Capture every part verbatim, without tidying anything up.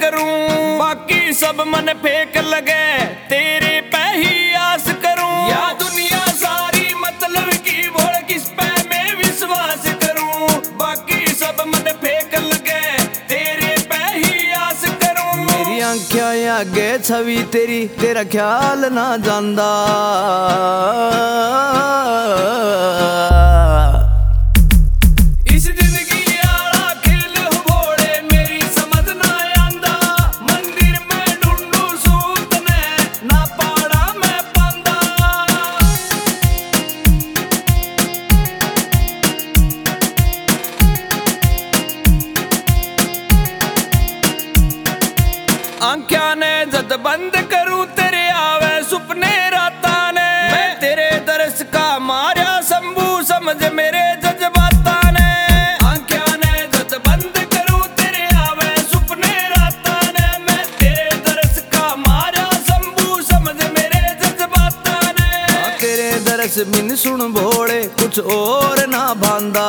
करूं, बाकी सब मन फेंक लगे तेरे पे ही आस करूं। या दुनिया सारी मतलब की बोल किस पे मैं विश्वास करूं, बाकी सब मन फेंक लगे तेरे पे ही आस करूं। मेरी आंखों आगे छवि तेरी तेरा ख्याल ना जांदा, आंख्या ने जद बंद करूं तेरे आवे सुपने राता ने, मैं तेरे दर्श का मारिया शंभू समझ मेरे जज्बाता ने। आंख्या ने जद बंद करूं तेरे आवे सुपने राता ने, मैं तेरे दर्श का मारिया शंभू समझ मेरे जज्बाता ने। तेरे दर्श बिन सुन भोले कुछ और ना बांधा,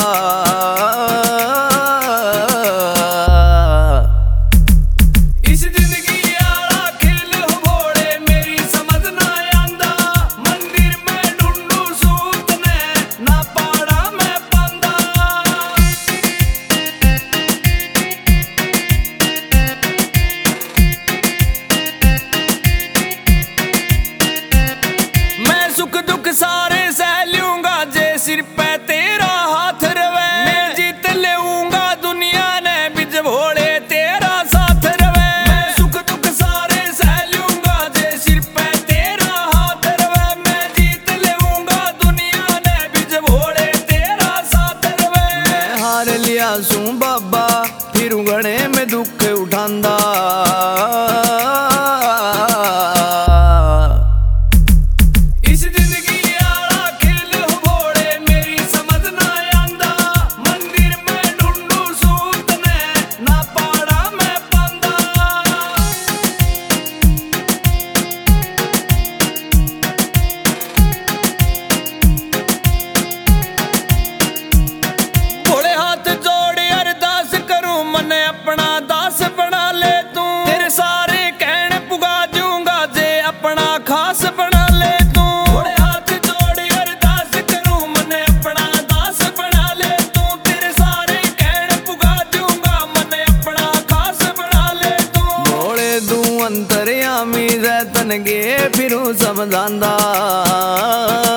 सुख दुख सारे सह लूंगा जे सिर पे तेरा हाथ रवे, मैं जीत लेऊंगा दुनिया ने बिज भोले तेरा साथ रवे। मैं सुख दुख सारे सह लूंगा जे सिर पे तेरा हाथ रवे, मैं जीत लेऊंगा दुनिया ने बिज भोले तेरा साथ रवे। मैं हार लिया सू बाबा फिर गणे में दुख उठांदा, अपना दास बना ले तू, तेरे सारे कहने पुगा दूंगा जे अपना खास बना ले तू। थोड़े हाथ जोड़ अरदास करूं मने अपना दास बना ले तू, तेरे सारे कहने पुगा दूंगा मने अपना खास बना ले तू। भोले तू अंतर्यामी रतन गे फिरूं समझांदा,